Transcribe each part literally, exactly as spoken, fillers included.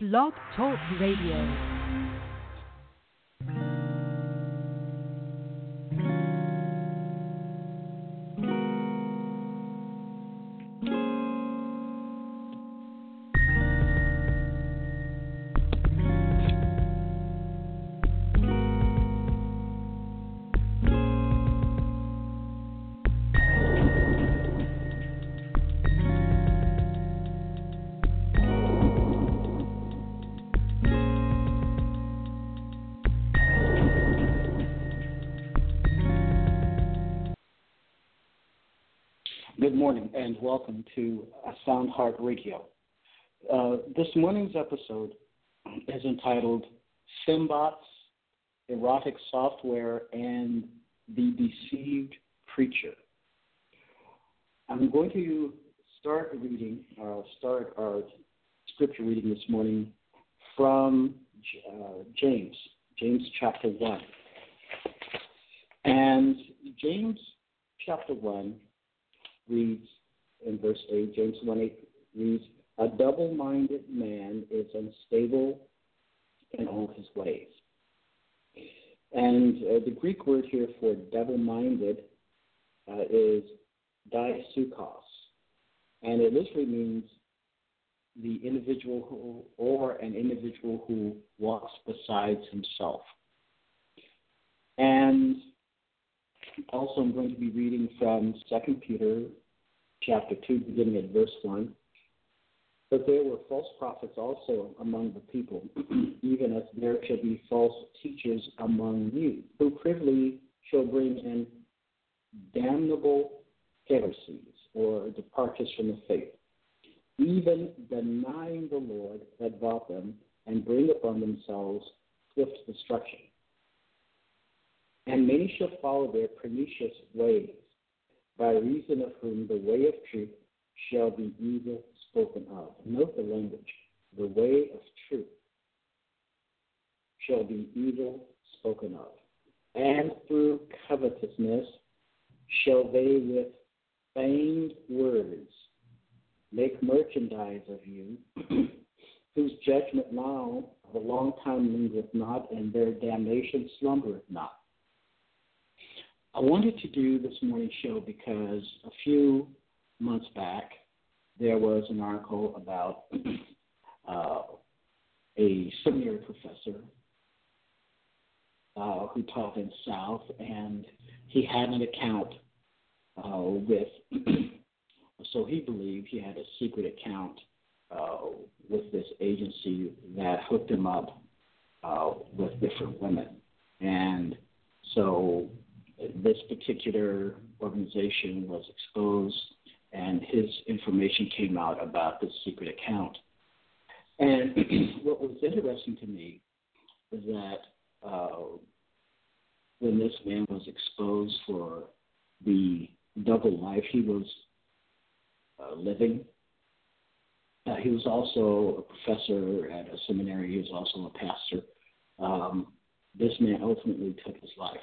Blog Talk Radio. Good morning and welcome to Sound Heart Radio. Uh, this morning's episode is entitled Fembots, Erotic Software, and the Deceived Preacher. I'm going to start reading, uh, start our scripture reading this morning from uh, James, James chapter one. And James chapter one reads in verse eight, James one eight reads, a double-minded man is unstable in all his ways. And uh, the Greek word here for double-minded uh, is diasukos, and it literally means the individual who, or an individual who walks besides himself. And also, I'm going to be reading from Second Peter chapter two, beginning at verse one. But there were false prophets also among the people, even as there shall be false teachers among you, who privily shall bring in damnable heresies, or departures from the faith, even denying the Lord that bought them, and bring upon themselves swift destruction. And many shall follow their pernicious ways, by reason of whom the way of truth shall be evil spoken of. Note the language. The way of truth shall be evil spoken of. And through covetousness shall they with feigned words make merchandise of you, whose judgment now of a long time lingereth not, and their damnation slumbereth not. I wanted to do this morning's show because a few months back there was an article about uh, a seminary professor uh, who taught in the South, and he had an account uh, with, so he believed he had a secret account uh, with this agency that hooked him up uh, with different women. And so this particular organization was exposed, and his information came out about this secret account. And what was interesting to me is that uh, when this man was exposed for the double life he was uh, living, uh, he was also a professor at a seminary. He was also a pastor. Um, this man ultimately took his life.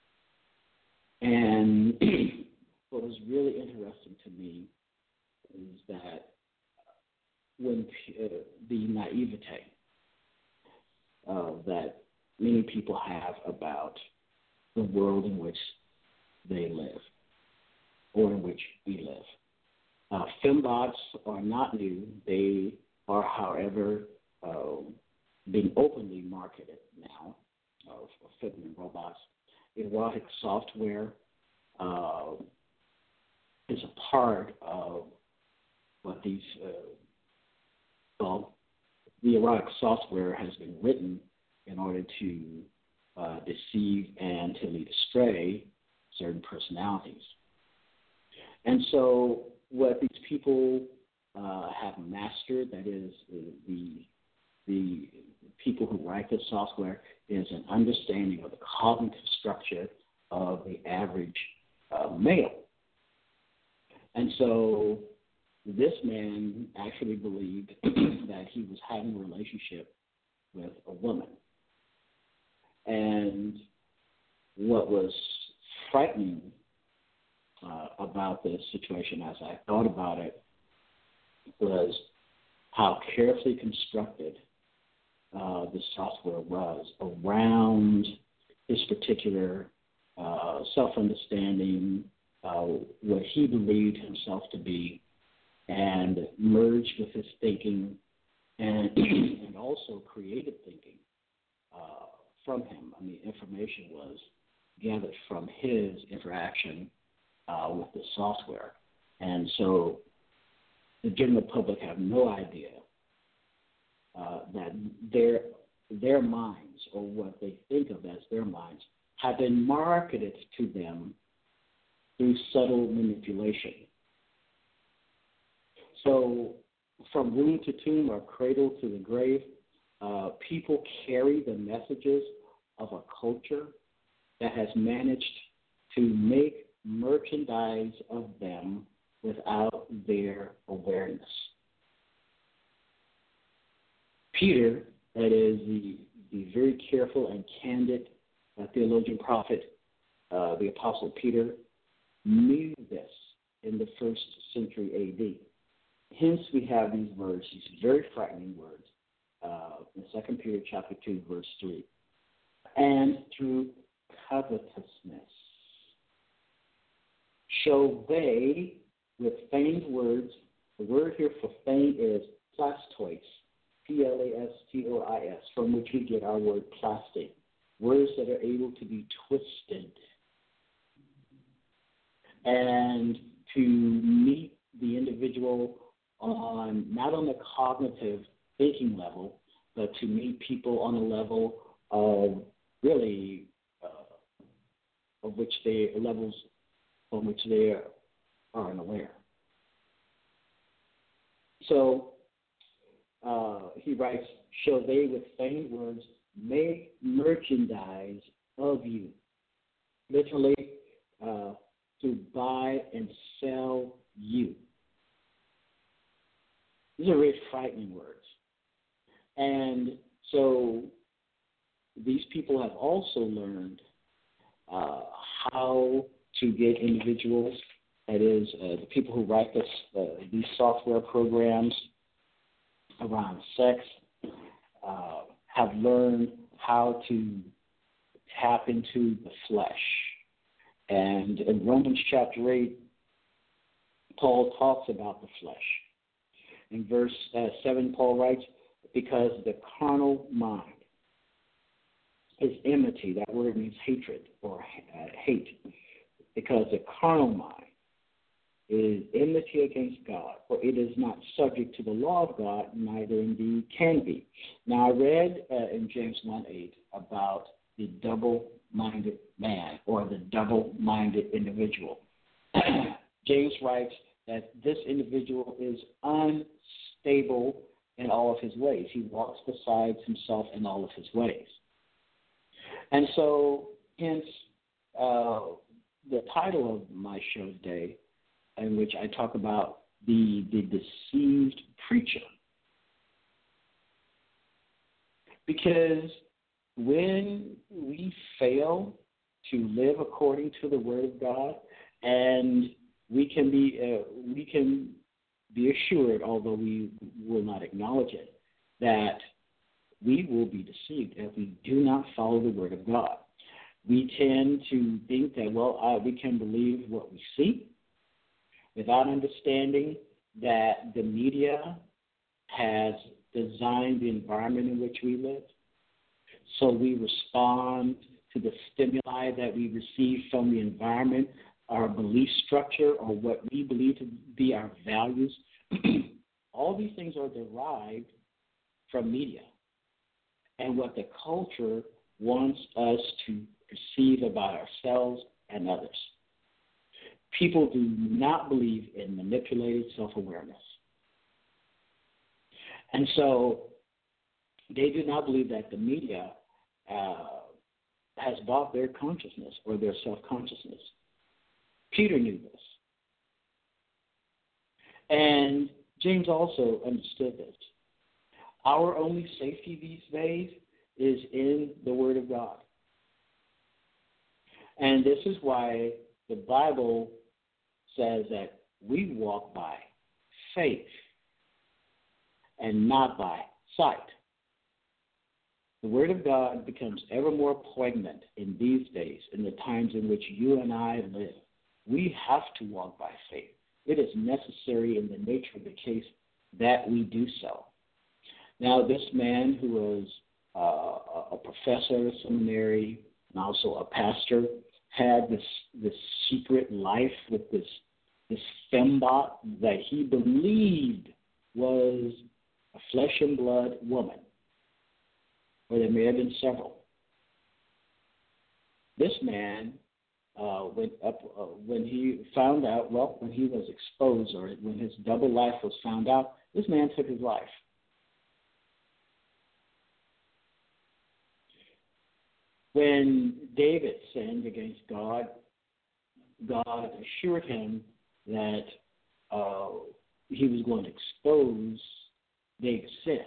And what was really interesting to me is that when uh, the naivete uh, that many people have about the world in which they live, or in which we live. Uh, fembots are not new. They are, however, uh, being openly marketed now uh, for feminine robots. Erotic software uh, is a part of what these, uh, well, the erotic software has been written in order to uh, deceive and to lead astray certain personalities. And so what these people uh, have mastered, that is the, the people who write this software, is an understanding of the cognitive structure of the average uh, male. And so this man actually believed that he was having a relationship with a woman. And what was frightening uh, about this situation as I thought about it was how carefully constructed uh, the software was around his particular uh, self-understanding, uh, what he believed himself to be, and merged with his thinking and, and also creative thinking uh, from him. I mean, information was gathered from his interaction uh, with the software. And so the general public have no idea uh, that their their minds, or what they think of as their minds, have been marketed to them through subtle manipulation. So from womb to tomb or cradle to the grave, uh, people carry the messages of a culture that has managed to make merchandise of them without their awareness. Peter, that is the, the very careful and candid uh, theologian prophet, uh, the Apostle Peter, knew this in the first century A D. Hence, we have these words, these very frightening words, uh, in Second Peter chapter two, verse three. And through covetousness shall they, with feigned words, the word here for feigned is plastois, P L A S T O I S, from which we get our word plastic, words that are able to be twisted. And to meet the individual on, not on the cognitive thinking level, but to meet people on a level of really, uh, of which they, levels on which they are, are unaware. So uh, he writes, shall they with feigned words make merchandise of you? Literally, uh, to buy and sell you. These are very frightening words. And so these people have also learned uh, how to get individuals, that is, uh, the people who write this, uh, these software programs around sex, uh, have learned how to tap into the flesh. And in Romans chapter eight, Paul talks about the flesh. In verse uh, seven, Paul writes, because the carnal mind is enmity. That word means hatred or uh, hate. Because the carnal mind is enmity against God, for it is not subject to the law of God, neither indeed can be. Now, I read uh, in James one eight about the double-minded man or the double-minded individual. James writes that this individual is unstable in all of his ways. He walks beside himself in all of his ways. And so, hence, uh, the title of my show today, in which I talk about the, the deceived preacher. Because when we fail to live according to the Word of God, and we can be uh, we can be assured, although we will not acknowledge it, that we will be deceived if we do not follow the Word of God. We tend to think that, well, uh, we can believe what we see without understanding that the media has designed the environment in which we live. So we respond to the stimuli that we receive from the environment, our belief structure, or what we believe to be our values. All these things are derived from media and what the culture wants us to perceive about ourselves and others. People do not believe in manipulated self-awareness. And so they do not believe that the media uh, has bought their consciousness or their self-consciousness. Peter knew this. And James also understood this. Our only safety these days is in the Word of God. And this is why the Bible says that we walk by faith and not by sight. The Word of God becomes ever more poignant in these days, in the times in which you and I live. We have to walk by faith. It is necessary in the nature of the case that we do so. Now, this man who was uh, a professor at a seminary and also a pastor had this this secret life with this this fembot that he believed was a flesh and blood woman, or there may have been several. This man uh, went up uh, when he found out. Well, when he was exposed, or when his double life was found out, this man took his life. When David sinned against God, God assured him that uh, he was going to expose David's sin.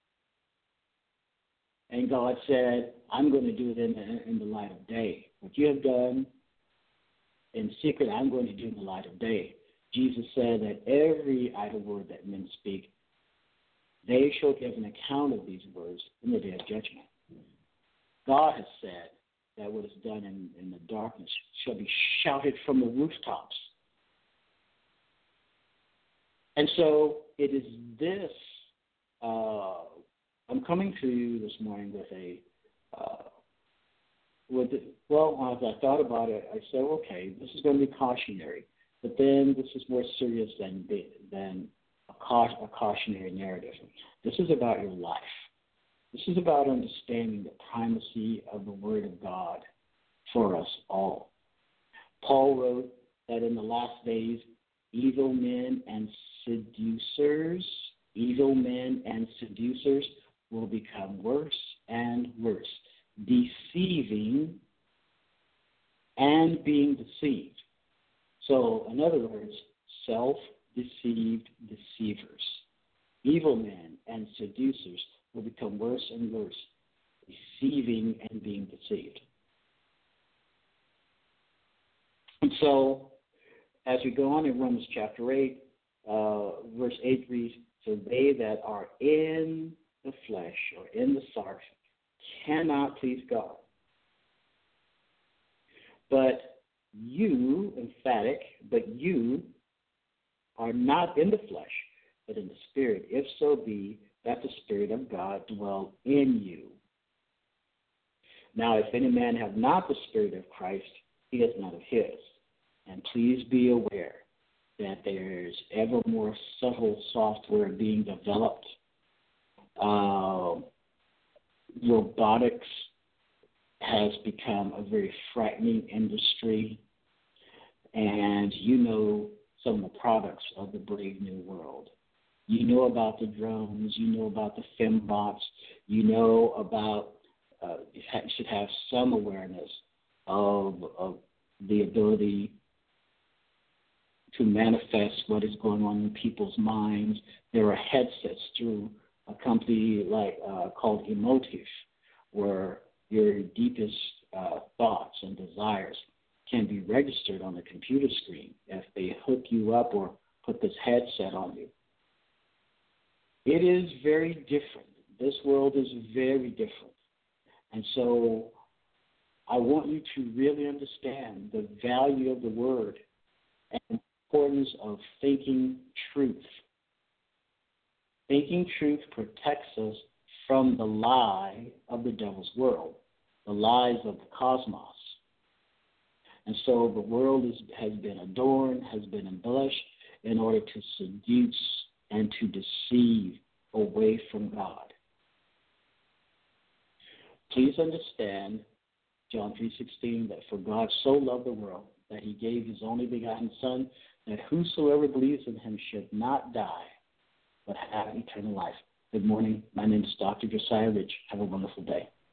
And God said, I'm going to do it in the, in the light of day. What you have done in secret, I'm going to do in the light of day. Jesus said that every idle word that men speak, they shall give an account of these words in the day of judgment. God has said that what is done in, in the darkness shall be shouted from the rooftops. And so it is this, uh, I'm coming to you this morning with a, uh, with the, well, as I thought about it, I said, okay, this is going to be cautionary, but then this is more serious than, than a, ca- a cautionary narrative. This is about your life. This is about understanding the primacy of the Word of God for us all. Paul wrote that in the last days, evil men and seducers, evil men and seducers will become worse and worse, deceiving and being deceived. So, in other words, self-deceived deceivers. Evil men and seducers will become worse and worse, deceiving and being deceived. And so, as we go on in Romans chapter eight, uh, verse eight reads, so they that are in the flesh or in the sarx cannot please God. But you, emphatic, but you are not in the flesh, but in the Spirit, if so be that the Spirit of God dwell in you. Now, if any man have not the Spirit of Christ, he is not of his. And please be aware that there is ever more subtle software being developed. Uh, robotics has become a very frightening industry, and you know some of the products of the brave new world. You know about the drones. You know about the fembots. You know about, uh, you should have some awareness of, of the ability to manifest what is going on in people's minds. There are headsets through a company like uh, called Emotive, where your deepest uh, thoughts and desires can be registered on the computer screen if they hook you up or put this headset on you. It is very different. This world is very different. And so I want you to really understand the value of the word and the importance of thinking truth. Thinking truth protects us from the lie of the devil's world, the lies of the cosmos. And so the world is, has been adorned, has been embellished in order to seduce and to deceive away from God. Please understand John three sixteen, that for God so loved the world that he gave his only begotten Son, that whosoever believes in him should not die, but have eternal life. Good morning. My name is Doctor Josiah Rich. Have a wonderful day.